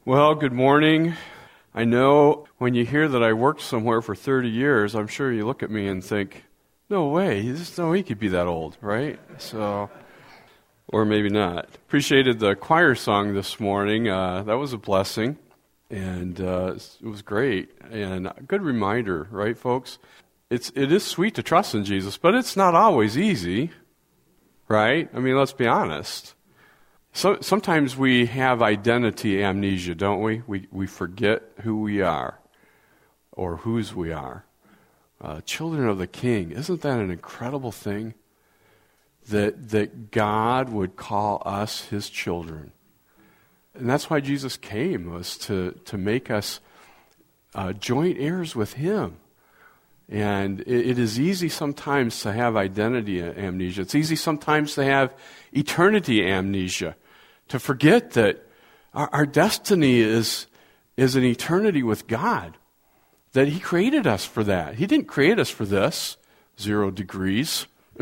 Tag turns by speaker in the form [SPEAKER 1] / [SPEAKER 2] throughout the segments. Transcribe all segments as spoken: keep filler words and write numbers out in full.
[SPEAKER 1] Well, good morning. I know when you hear that I worked somewhere for thirty years, I'm sure you look at me and think, no way, there's no way he could be that old, right? So, or maybe not. Appreciated the choir song this morning. Uh, that was a blessing, and uh, it was great. And a good reminder, right, folks? It's, it is sweet to trust in Jesus, but it's not always easy, right? I mean, let's be honest. So, sometimes we have identity amnesia, don't we? We we forget who we are or whose we are. Uh, children of the King, isn't that an incredible thing? That that God would call us His children. And that's why Jesus came, was to, to make us uh, joint heirs with Him. And it, it is easy sometimes to have identity amnesia. It's easy sometimes to have eternity amnesia, to forget that our, our destiny is, is an eternity with God, that He created us for that. He didn't create us for this, zero degrees,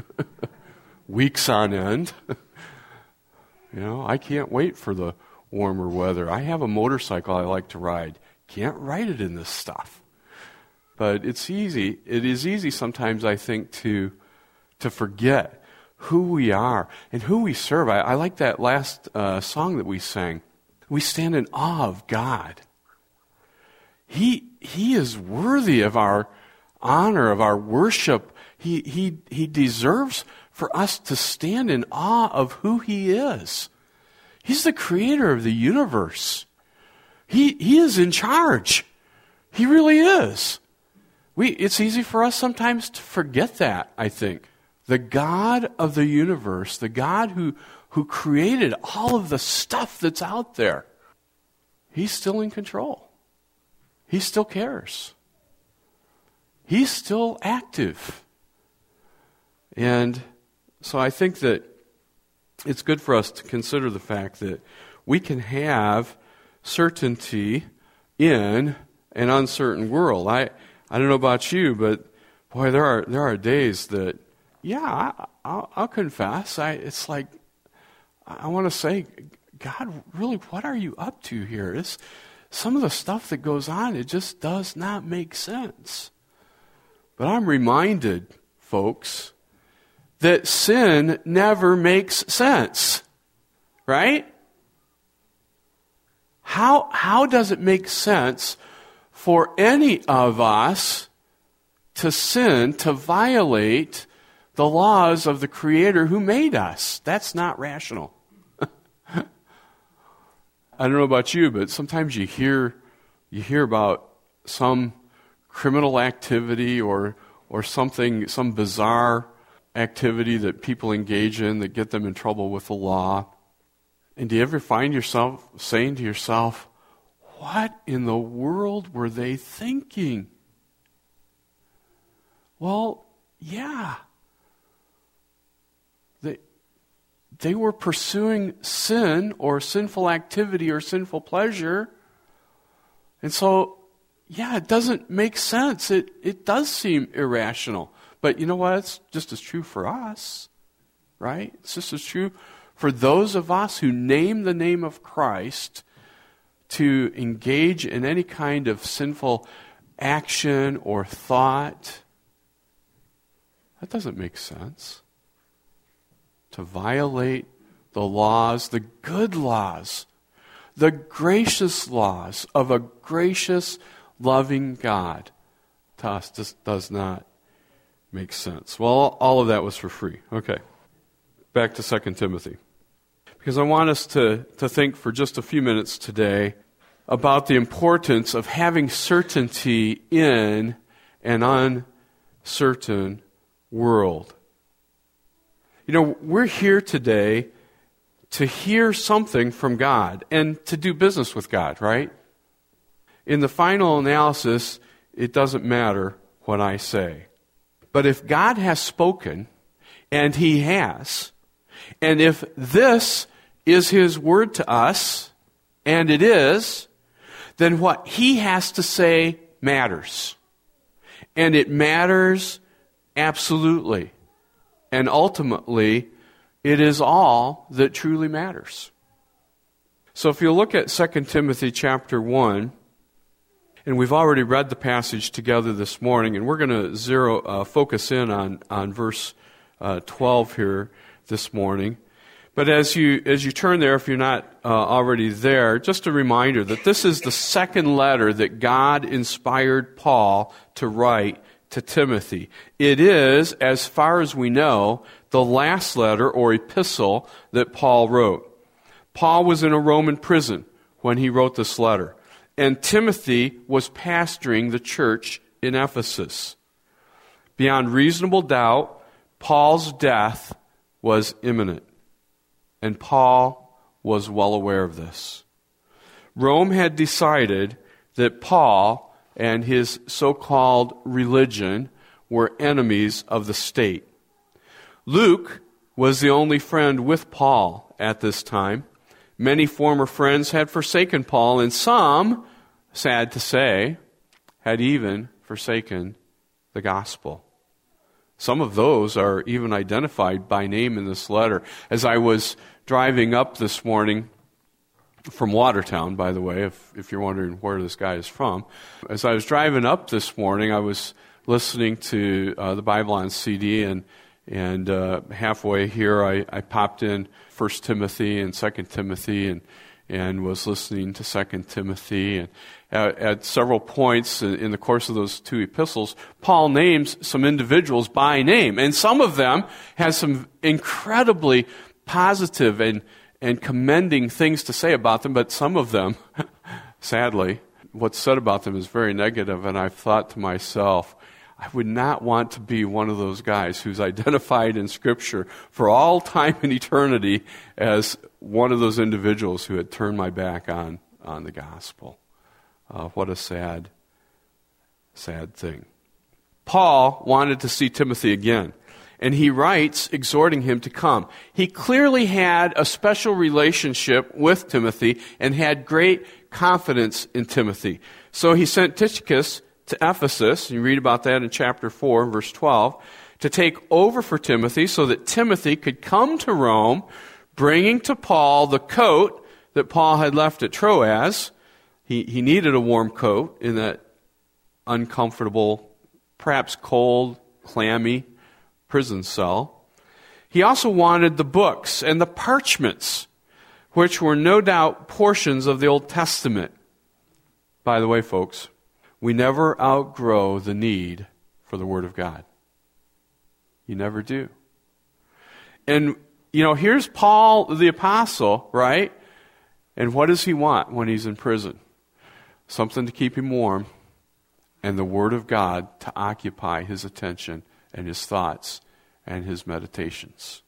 [SPEAKER 1] weeks on end. You know, I can't wait for the warmer weather. I have a motorcycle I like to ride. Can't ride it in this stuff. But it's easy. It is easy sometimes, I think, to to forget who we are and who we serve. I, I like that last uh, song that we sang. We stand in awe of God. He He is worthy of our honor, of our worship. He He He deserves for us to stand in awe of who He is. He's the creator of the universe. He He is in charge. He really is. We, it's easy for us sometimes to forget that, I think. The God of the universe, the God who, who created all of the stuff that's out there, He's still in control. He still cares. He's still active. And so I think that it's good for us to consider the fact that we can have certainty in an uncertain world. I I don't know about you, but boy, there are there are days that, yeah, I, I'll, I'll confess. I it's like I want to say, God, really, what are you up to here? It's, some of the stuff that goes on, it just does not make sense. But I'm reminded, folks, that sin never makes sense, right? How how does it make sense for any of us to sin, to violate the laws of the Creator who made us? That's not rational. I don't know about you, but sometimes you hear you hear about some criminal activity or or something, some bizarre activity that people engage in that get them in trouble with the law. And do you ever find yourself saying to yourself, what in the world were they thinking? Well, yeah. They, they were pursuing sin or sinful activity or sinful pleasure. And so, yeah, it doesn't make sense. It, it does seem irrational. But you know what? It's just as true for us, right? It's just as true for those of us who name the name of Christ, to engage in any kind of sinful action or thought. That doesn't make sense. To violate the laws, the good laws, the gracious laws of a gracious, loving God, to us just does not make sense. Well, all of that was for free. Okay. Back to Second Timothy. Because I want us to, to think for just a few minutes today about the importance of having certainty in an uncertain world. You know, we're here today to hear something from God and to do business with God, right? In the final analysis, it doesn't matter what I say. But if God has spoken, and He has, and if this is His word to us, and it is, then what He has to say matters. And it matters absolutely. And ultimately, it is all that truly matters. So if you look at Second Timothy chapter one, and we've already read the passage together this morning, and we're going to zero uh, focus in on, on verse uh, twelve here this morning. But as you as you turn there, if you're not uh, already there, just a reminder that this is the second letter that God inspired Paul to write to Timothy. It is, as far as we know, the last letter or epistle that Paul wrote. Paul was in a Roman prison when he wrote this letter, and Timothy was pastoring the church in Ephesus. Beyond reasonable doubt, Paul's death was imminent, and Paul was well aware of this. Rome had decided that Paul and his so-called religion were enemies of the state. Luke was the only friend with Paul at this time. Many former friends had forsaken Paul, and some, sad to say, had even forsaken the gospel. Some of those are even identified by name in this letter. As I was driving up this morning from Watertown, by the way, if, if you're wondering where this guy is from, as I was driving up this morning, I was listening to uh, the Bible on C D, and And uh, halfway here, I, I popped in First Timothy and Second Timothy, and and was listening to Second Timothy. And at, at several points in, in the course of those two epistles, Paul names some individuals by name, and some of them has some incredibly positive and and commending things to say about them. But some of them, sadly, what's said about them is very negative. And I've thought to myself, I would not want to be one of those guys who's identified in Scripture for all time and eternity as one of those individuals who had turned my back on, on the gospel. Uh, what a sad, sad thing. Paul wanted to see Timothy again, and he writes exhorting him to come. He clearly had a special relationship with Timothy and had great confidence in Timothy. So he sent Tychicus to Ephesus, you read about that in chapter four, verse twelve, to take over for Timothy so that Timothy could come to Rome, bringing to Paul the coat that Paul had left at Troas. He, he needed a warm coat in that uncomfortable, perhaps cold, clammy prison cell. He also wanted the books and the parchments, which were no doubt portions of the Old Testament. By the way, folks, we never outgrow the need for the Word of God. You never do. And, you know, here's Paul the Apostle, right? And what does he want when he's in prison? Something to keep him warm, and the Word of God to occupy his attention and his thoughts and his meditations.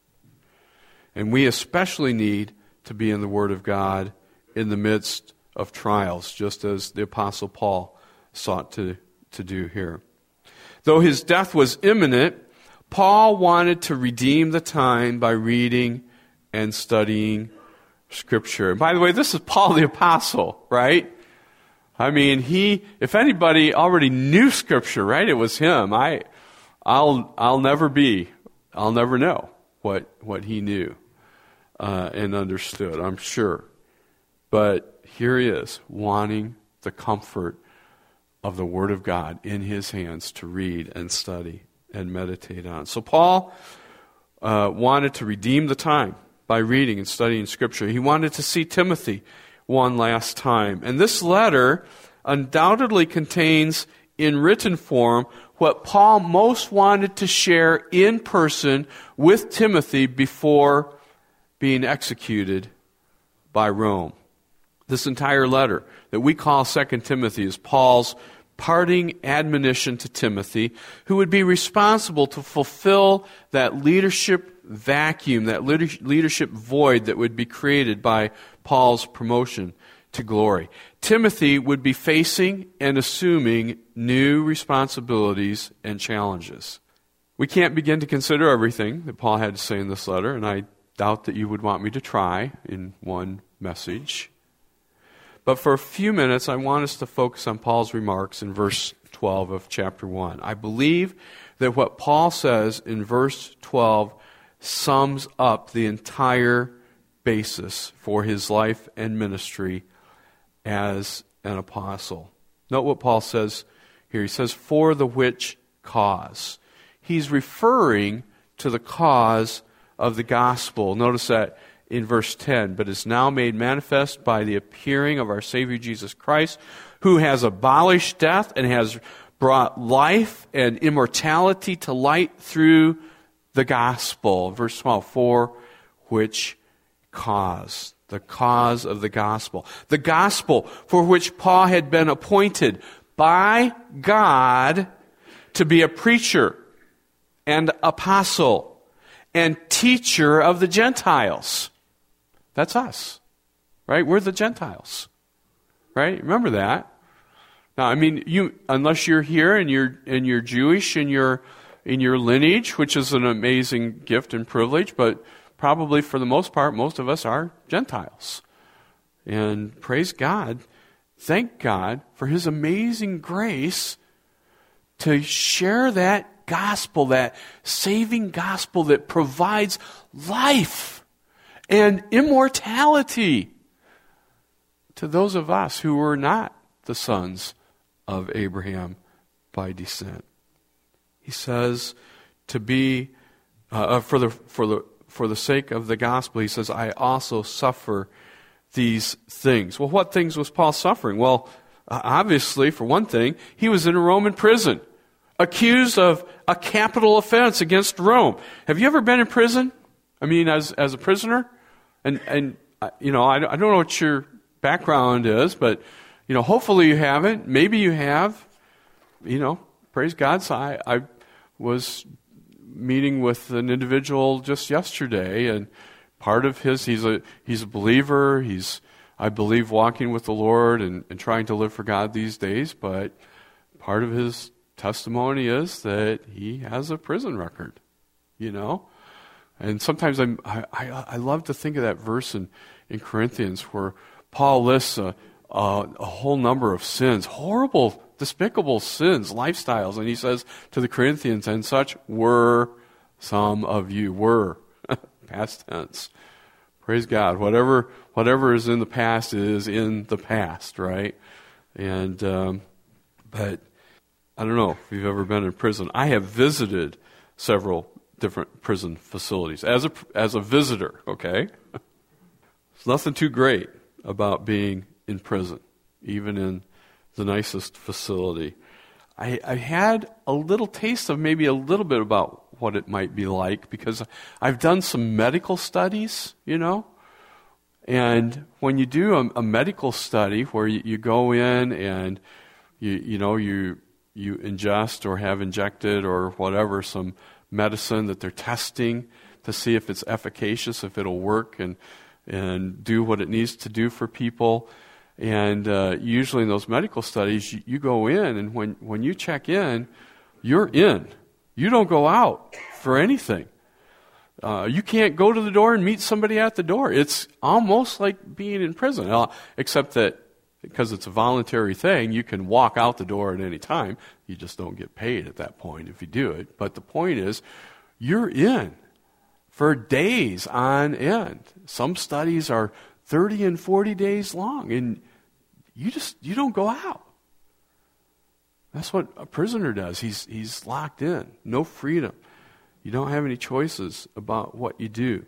[SPEAKER 1] And we especially need to be in the Word of God in the midst of trials, just as the Apostle Paul sought to, to do here. Though his death was imminent, Paul wanted to redeem the time by reading and studying Scripture. And by the way, this is Paul the Apostle, right? I mean, he, if anybody already knew Scripture, right, it was him. I, I'll, I'll never be, I'll never know what, what he knew uh, and understood, I'm sure. But here he is, wanting the comfort of the Word of God in his hands to read and study and meditate on. So Paul uh, wanted to redeem the time by reading and studying Scripture. He wanted to see Timothy one last time. And this letter undoubtedly contains in written form what Paul most wanted to share in person with Timothy before being executed by Rome. This entire letter that we call Second Timothy is Paul's parting admonition to Timothy, who would be responsible to fulfill that leadership vacuum, that leadership void that would be created by Paul's promotion to glory. Timothy would be facing and assuming new responsibilities and challenges. We can't begin to consider everything that Paul had to say in this letter, and I doubt that you would want me to try in one message. But for a few minutes, I want us to focus on Paul's remarks in verse twelve of chapter one. I believe that what Paul says in verse twelve sums up the entire basis for his life and ministry as an apostle. Note what Paul says here. He says, for the which cause. He's referring to the cause of the gospel. Notice that in verse ten, but is now made manifest by the appearing of our Savior Jesus Christ, who has abolished death and has brought life and immortality to light through the gospel. Verse twelve, for which cause. The cause of the gospel. The gospel for which Paul had been appointed by God to be a preacher and apostle and teacher of the Gentiles. That's us, right? We're the Gentiles, right? Remember that. Now, I mean, you unless you're here and you're and you're Jewish in your in your lineage, which is an amazing gift and privilege, but probably for the most part, most of us are Gentiles. And praise God, thank God for His amazing grace to share that gospel, that saving gospel that provides life and immortality to those of us who were not the sons of Abraham by descent. He says to be uh, for the for the for the sake of the gospel. He says, I also suffer these things. Well, what things was Paul suffering? Well, uh, obviously, for one thing, he was in a Roman prison, accused of a capital offense against Rome. Have you ever been in prison? I mean, as as a prisoner, and and uh, you know, I, I don't know what your background is, but you know, hopefully you haven't. Maybe you have. You know, praise God. So I, I was meeting with an individual just yesterday, and part of his, he's a he's a believer. He's, I believe, walking with the Lord and, and trying to live for God these days. But part of his testimony is that he has a prison record. You know, and sometimes I'm, I I I love to think of that verse in in Corinthians where Paul lists a a, a whole number of sins, horrible, despicable sins, lifestyles. And he says to the Corinthians, and such were some of you. Were, past tense. Praise God. Whatever whatever is in the past is in the past, right? And, um, but I don't know if you've ever been in prison. I have visited several different prison facilities as a, as a visitor, okay? There's nothing too great about being in prison, even in the nicest facility. I, I had a little taste of maybe a little bit about what it might be like because I've done some medical studies, you know, and when you do a, a medical study where you, you go in and you you know you you ingest or have injected or whatever some medicine that they're testing to see if it's efficacious, if it'll work and and do what it needs to do for people. And uh, usually in those medical studies, you, you go in, and when, when you check in, you're in. You don't go out for anything. Uh, you can't go to the door and meet somebody at the door. It's almost like being in prison, uh, except that because it's a voluntary thing, you can walk out the door at any time. You just don't get paid at that point if you do it. But the point is, you're in for days on end. Some studies are thirty and forty days long, and you just you don't go out. That's what a prisoner does. He's he's locked in, no freedom. You don't have any choices about what you do.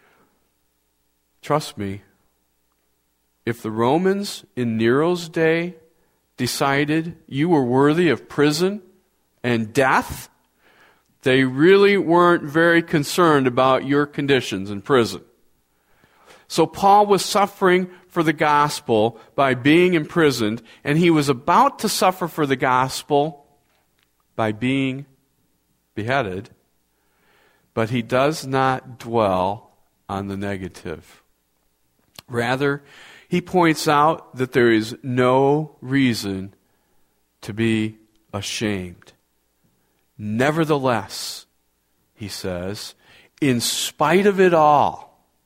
[SPEAKER 1] Trust me, if the Romans in Nero's day decided you were worthy of prison and death, they really weren't very concerned about your conditions in prison. So Paul was suffering for the gospel by being imprisoned, and he was about to suffer for the gospel by being beheaded, but he does not dwell on the negative. Rather, he points out that there is no reason to be ashamed. Nevertheless, he says, in spite of it all,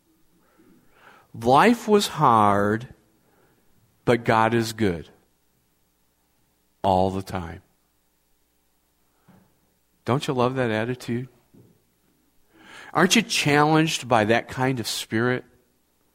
[SPEAKER 1] life was hard, but God is good all the time. Don't you love that attitude? Aren't you challenged by that kind of spirit?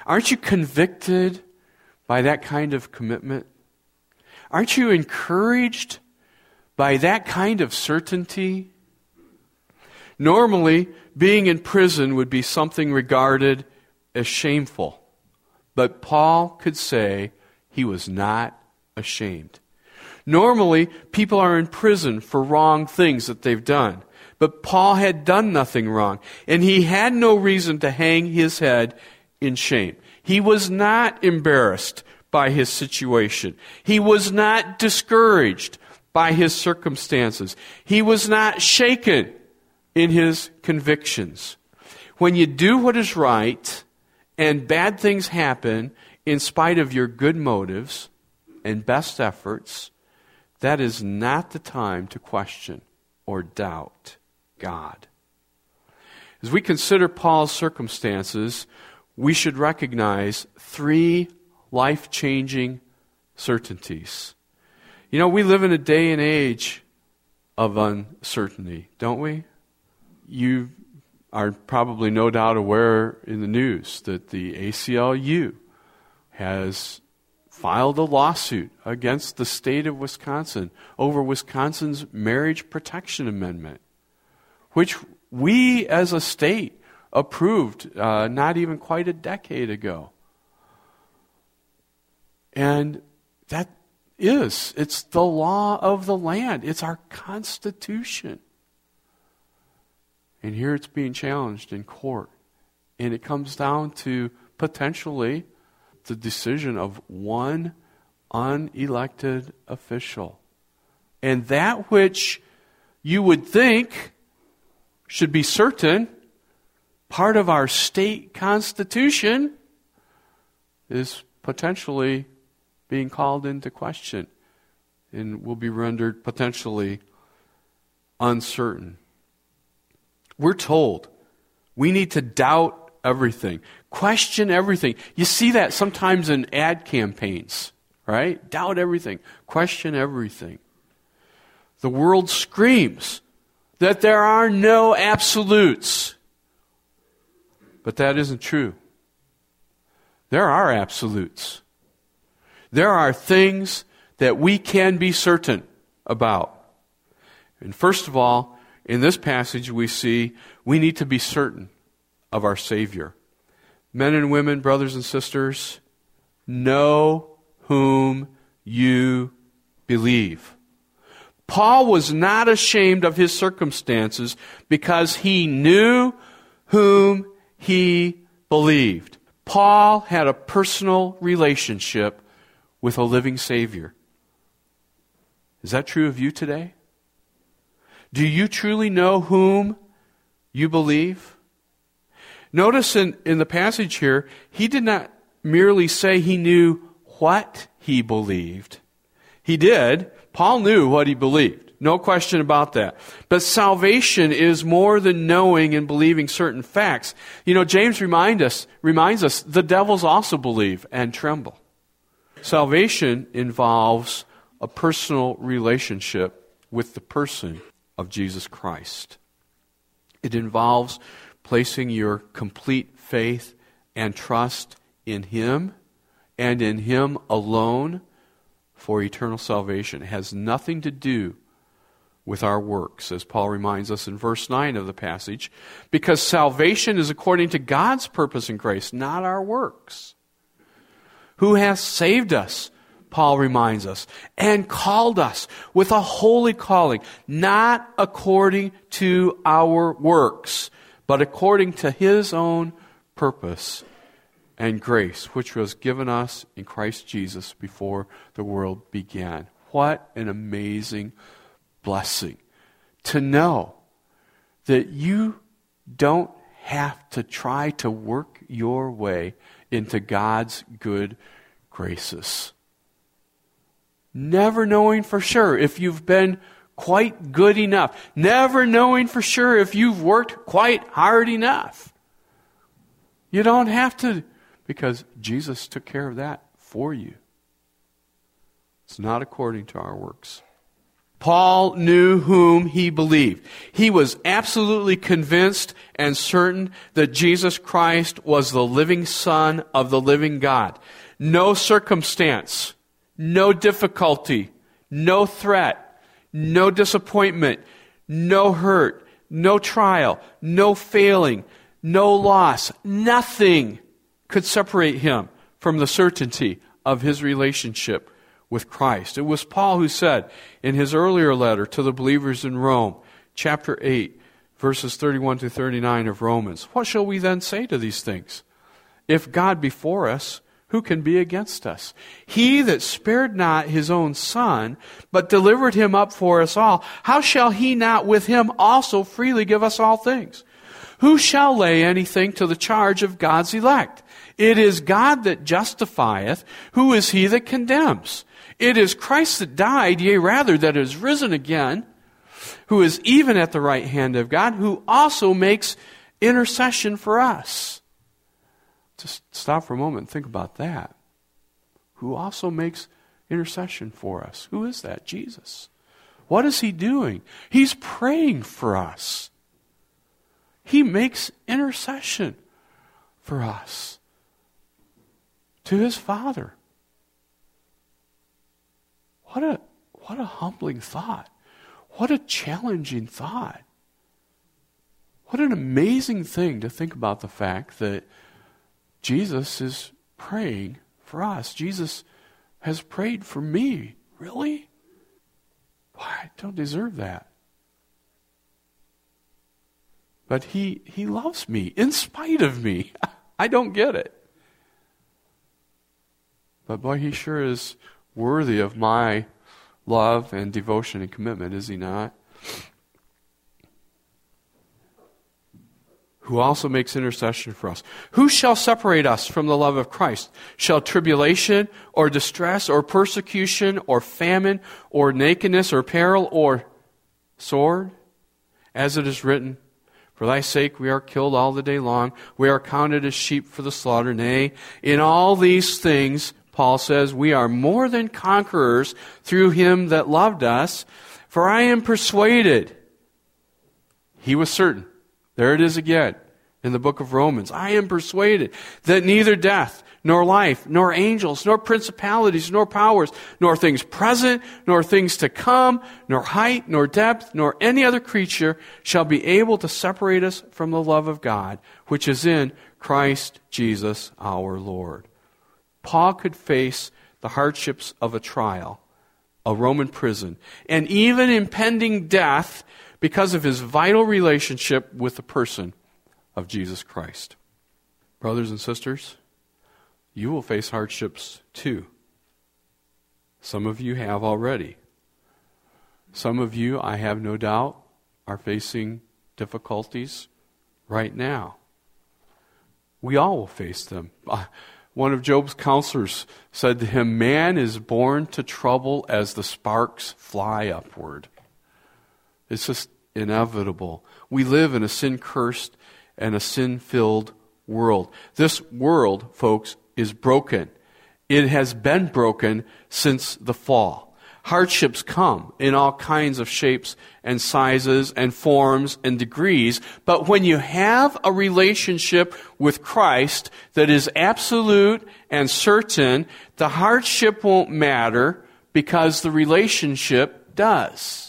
[SPEAKER 1] Aren't you convicted by that kind of commitment? Aren't you encouraged by that kind of certainty? Normally, being in prison would be something regarded as shameful. But Paul could say he was not ashamed. Normally, people are in prison for wrong things that they've done. But Paul had done nothing wrong, and he had no reason to hang his head in shame. He was not embarrassed by his situation. He was not discouraged by his circumstances. He was not shaken in his convictions. When you do what is right and bad things happen in spite of your good motives and best efforts, that is not the time to question or doubt God. As we consider Paul's circumstances, we should recognize three life-changing certainties. You know, we live in a day and age of uncertainty, don't we? You are probably no doubt aware in the news that the A C L U has filed a lawsuit against the state of Wisconsin over Wisconsin's Marriage Protection Amendment, which we as a state approved uh, not even quite a decade ago. And that is, it's the law of the land. It's our Constitution. And here it's being challenged in court. And it comes down to potentially the decision of one unelected official. And that which you would think should be certain, part of our state constitution, is potentially being called into question and will be rendered potentially uncertain. We're told we need to doubt everything, question everything. You see that sometimes in ad campaigns, right? Doubt everything, question everything. The world screams that there are no absolutes. But that isn't true. There are absolutes. There are things that we can be certain about. And first of all, in this passage we see we need to be certain of our Savior. Men and women, brothers and sisters, know whom you believe. Paul was not ashamed of his circumstances because he knew whom he believed. Paul had a personal relationship with a living Savior. Is that true of you today? Do you truly know whom you believe? Notice in, in the passage here, he did not merely say he knew what he believed. He did. Paul knew what he believed. No question about that. But salvation is more than knowing and believing certain facts. You know, James remind us, reminds us the devils also believe and tremble. Salvation involves a personal relationship with the person of Jesus Christ. It involves placing your complete faith and trust in Him and in Him alone for eternal salvation. It has nothing to do with our works, as Paul reminds us in verse nine of the passage, because salvation is according to God's purpose and grace, not our works. Who has saved us, Paul reminds us, and called us with a holy calling, not according to our works, but according to His own purpose and grace, which was given us in Christ Jesus before the world began. What an amazing blessing to know that you don't have to try to work your way into God's good graces. Never knowing for sure if you've been quite good enough. Never knowing for sure if you've worked quite hard enough. You don't have to, because Jesus took care of that for you. It's not according to our works. Paul knew whom he believed. He was absolutely convinced and certain that Jesus Christ was the living Son of the living God. No circumstance, no difficulty, no threat, no disappointment, no hurt, no trial, no failing, no loss, nothing could separate him from the certainty of his relationship with Christ. It was Paul who said in his earlier letter to the believers in Rome, chapter eight, verses thirty-one to thirty-nine of Romans, "What shall we then say to these things? If God be for us, who can be against us? He that spared not his own Son, but delivered him up for us all, how shall he not with him also freely give us all things? Who shall lay anything to the charge of God's elect? It is God that justifieth. Who is he that condemns? It is Christ that died, yea, rather, that is risen again, who is even at the right hand of God, who also makes intercession for us." Just stop for a moment and think about that. Who also makes intercession for us. Who is that? Jesus. What is he doing? He's praying for us. He makes intercession for us to his Father. What a, what a humbling thought. What a challenging thought. What an amazing thing to think about the fact that Jesus is praying for us. Jesus has prayed for me. Really? Why, I don't deserve that. But he, he loves me in spite of me. I don't get it. But boy, he sure is worthy of my love and devotion and commitment, is he not? Who also makes intercession for us. Who shall separate us from the love of Christ? Shall tribulation or distress or persecution or famine or nakedness or peril or sword? As it is written, "For thy sake we are killed all the day long. We are counted as sheep for the slaughter. Nay, in all these things," Paul says, "we are more than conquerors through him that loved us. For I am persuaded." He was certain. There it is again in the book of Romans. "I am persuaded that neither death, nor life, nor angels, nor principalities, nor powers, nor things present, nor things to come, nor height, nor depth, nor any other creature shall be able to separate us from the love of God, which is in Christ Jesus our Lord." Paul could face the hardships of a trial, a Roman prison, and even impending death because of his vital relationship with the person of Jesus Christ. Brothers and sisters, you will face hardships too. Some of you have already. Some of you, I have no doubt, are facing difficulties right now. We all will face them. One of Job's counselors said to him, "Man is born to trouble as the sparks fly upward." It's just inevitable. We live in a sin-cursed and a sin-filled world. This world, folks, is broken. It has been broken since the fall. Hardships come in all kinds of shapes and sizes and forms and degrees, but when you have a relationship with Christ that is absolute and certain, the hardship won't matter because the relationship does.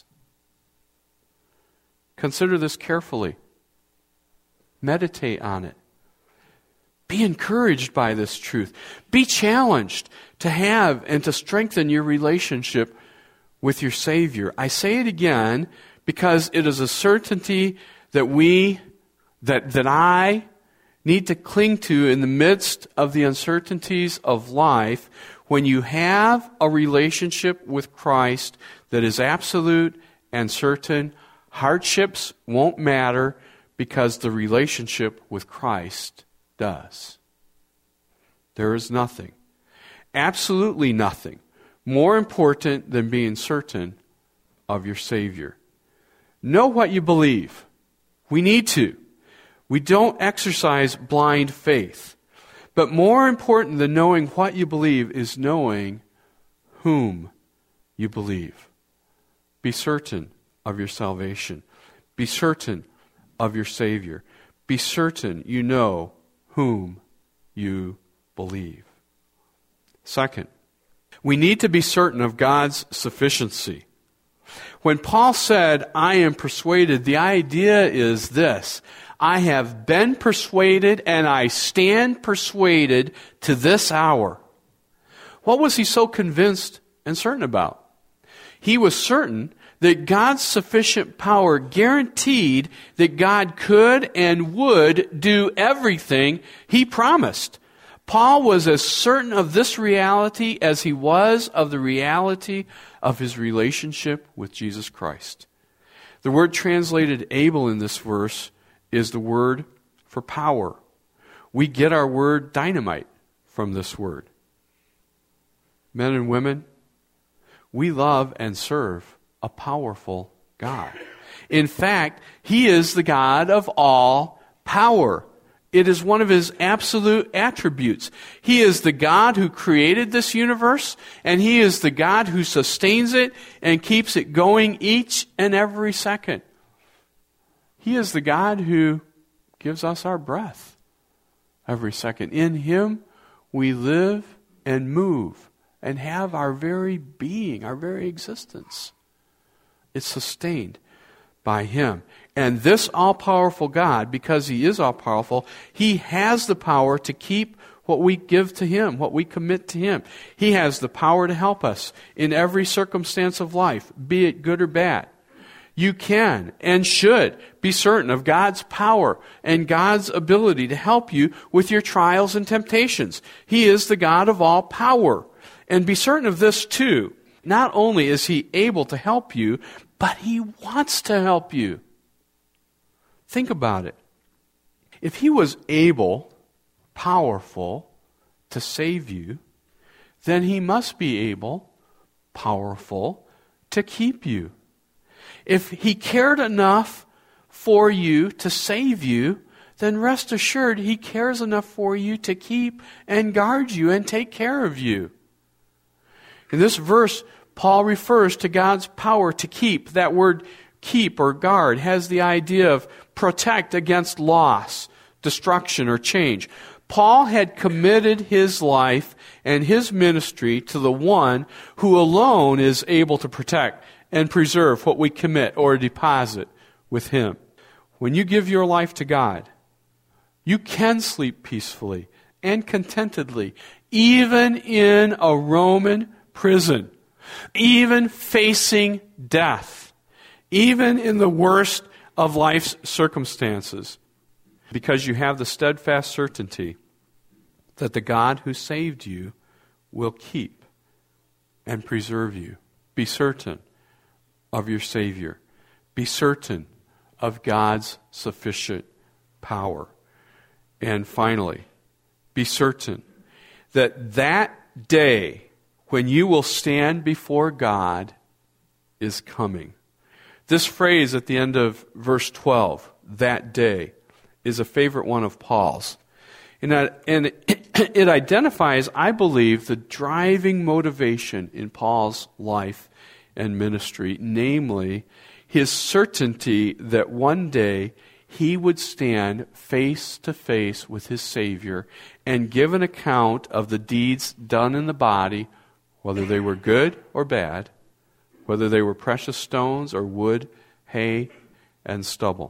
[SPEAKER 1] Consider this carefully. Meditate on it. Be encouraged by this truth. Be challenged to have and to strengthen your relationship with your Savior. I say it again because it is a certainty that we, that, that I need to cling to in the midst of the uncertainties of life. When you have a relationship with Christ that is absolute and certain, hardships won't matter because the relationship with Christ does. There is nothing, absolutely nothing, more important than being certain of your Savior. Know what you believe. We need to. We don't exercise blind faith. But more important than knowing what you believe is knowing whom you believe. Be certain of your salvation. Be certain of your Savior. Be certain you know whom you believe. Second, we need to be certain of God's sufficiency. When Paul said, I am persuaded, the idea is this: I have been persuaded and I stand persuaded to this hour. What was he so convinced and certain about? He was certain that God's sufficient power guaranteed that God could and would do everything he promised. Paul was as certain of this reality as he was of the reality of his relationship with Jesus Christ. The word translated able in this verse is the word for power. We get our word dynamite from this word. Men and women, we love and serve a powerful God. In fact, He is the God of all power. It is one of His absolute attributes. He is the God who created this universe, and He is the God who sustains it and keeps it going each and every second. He is the God who gives us our breath every second. In Him we live and move and have our very being, our very existence. It's sustained by Him. And this all-powerful God, because He is all-powerful, He has the power to keep what we give to Him, what we commit to Him. He has the power to help us in every circumstance of life, be it good or bad. You can and should be certain of God's power and God's ability to help you with your trials and temptations. He is the God of all power. And be certain of this too. Not only is He able to help you, but He wants to help you. Think about it. If He was able, powerful, to save you, then He must be able, powerful, to keep you. If He cared enough for you to save you, then rest assured He cares enough for you to keep and guard you and take care of you. In this verse, Paul refers to God's power to keep. That word keep or guard has the idea of protect against loss, destruction, or change. Paul had committed his life and his ministry to the one who alone is able to protect and preserve what we commit or deposit with Him. When you give your life to God, you can sleep peacefully and contentedly, even in a Roman prison, even facing death, even in the worst of life's circumstances, because you have the steadfast certainty that the God who saved you will keep and preserve you. Be certain of your Savior. Be certain of God's sufficient power. And finally, be certain that that day when you will stand before God is coming. This phrase at the end of verse twelve, that day, is a favorite one of Paul's. And, that, and it, it identifies, I believe, the driving motivation in Paul's life and ministry, namely his certainty that one day he would stand face to face with his Savior and give an account of the deeds done in the body, whether they were good or bad, whether they were precious stones or wood, hay, and stubble.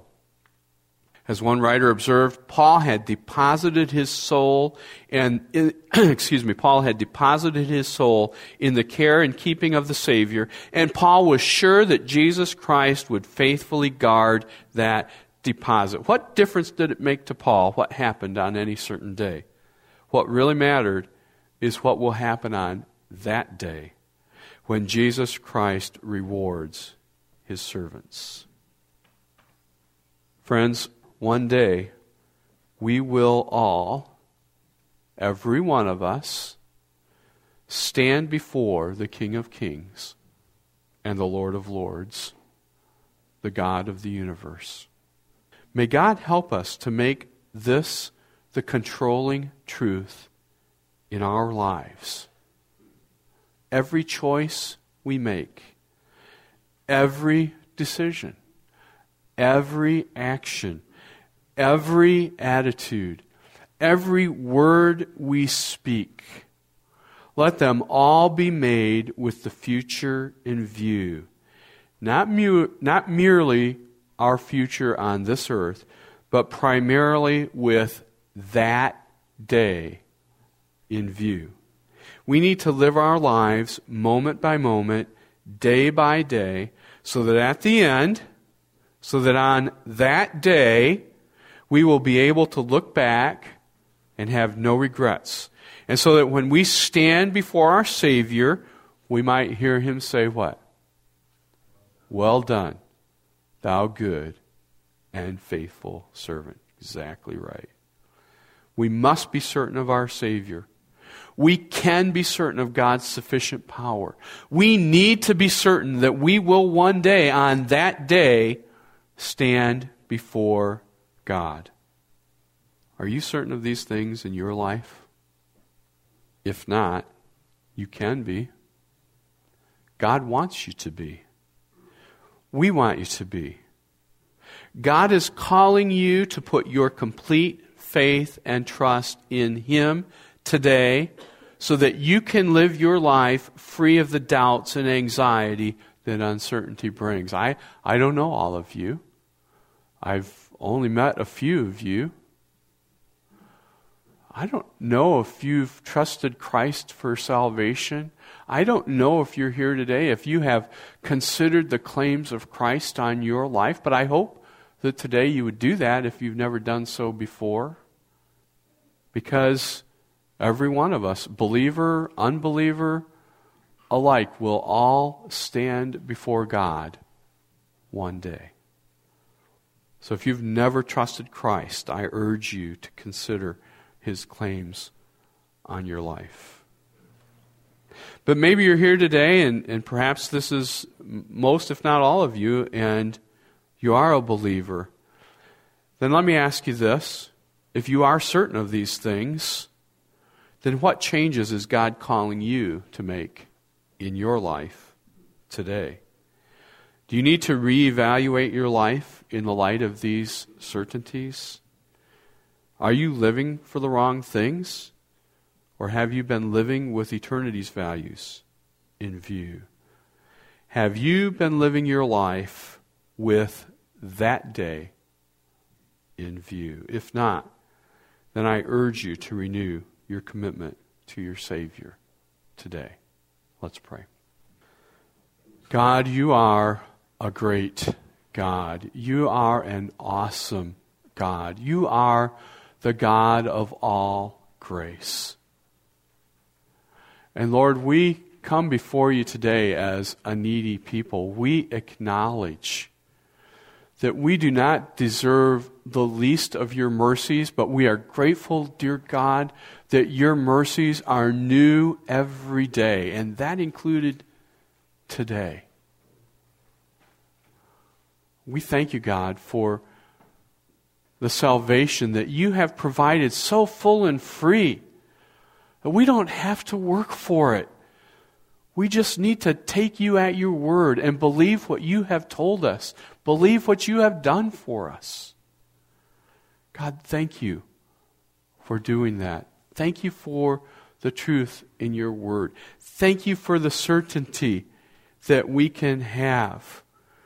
[SPEAKER 1] As one writer observed, Paul had deposited his soul and in, excuse me, Paul had deposited his soul in the care and keeping of the Savior, and Paul was sure that Jesus Christ would faithfully guard that deposit. What difference did it make to Paul what happened on any certain day? What really mattered is what will happen on that day when Jesus Christ rewards His servants. Friends, one day we will all, every one of us, stand before the King of Kings and the Lord of Lords, the God of the universe. May God help us to make this the controlling truth in our lives. Every choice we make, every decision, every action, every attitude, every word we speak, let them all be made with the future in view. Not, mu- not merely our future on this earth, but primarily with that day in view. We need to live our lives moment by moment, day by day, so that at the end, so that on that day, we will be able to look back and have no regrets. And so that when we stand before our Savior, we might hear Him say what? Well done, thou good and faithful servant. Exactly right. We must be certain of our Savior. We can be certain of God's sufficient power. We need to be certain that we will one day, on that day, stand before God. Are you certain of these things in your life? If not, you can be. God wants you to be. We want you to be. God is calling you to put your complete faith and trust in Him today so that you can live your life free of the doubts and anxiety that uncertainty brings. I, I don't know all of you. I've only met a few of you. I don't know if you've trusted Christ for salvation. I don't know if you're here today, if you have considered the claims of Christ on your life, but I hope that today you would do that if you've never done so before. Because every one of us, believer, unbeliever, alike, will all stand before God one day. So if you've never trusted Christ, I urge you to consider His claims on your life. But maybe you're here today, and, and perhaps this is most, if not all of you, and you are a believer. Then let me ask you this. If you are certain of these things, then what changes is God calling you to make in your life today? Do you need to reevaluate your life in the light of these certainties? Are you living for the wrong things? Or have you been living with eternity's values in view? Have you been living your life with that day in view? If not, then I urge you to renew your commitment to your Savior today. Let's pray. God, you are a great God. You are an awesome God. You are the God of all grace. And Lord, we come before you today as a needy people. We acknowledge that we do not deserve the least of your mercies, but we are grateful, dear God, that your mercies are new every day, and that included today. We thank you, God, for the salvation that you have provided so full and free that we don't have to work for it. We just need to take you at your word and believe what you have told us. Believe what you have done for us. God, thank you for doing that. Thank you for the truth in your word. Thank you for the certainty that we can have.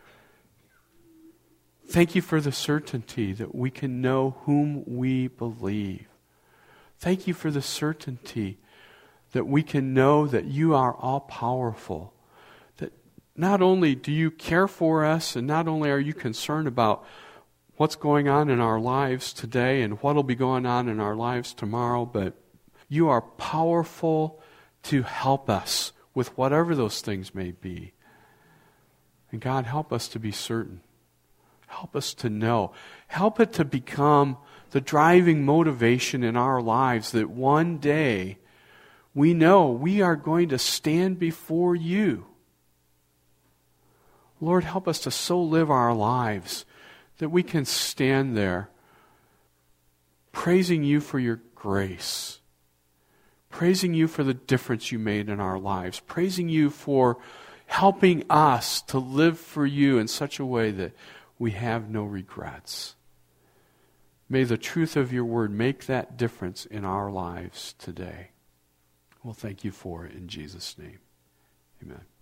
[SPEAKER 1] Thank you for the certainty that we can know whom we believe. Thank you for the certainty that we can know that you are all-powerful. That not only do you care for us, and not only are you concerned about what's going on in our lives today and what will be going on in our lives tomorrow, but you are powerful to help us with whatever those things may be. And God, help us to be certain. Help us to know. Help it to become the driving motivation in our lives that one day we know we are going to stand before you. Lord, help us to so live our lives that we can stand there praising you for your grace, praising you for the difference you made in our lives, praising you for helping us to live for you in such a way that we have no regrets. May the truth of your word make that difference in our lives today. Well, thank you for it in Jesus' name. Amen.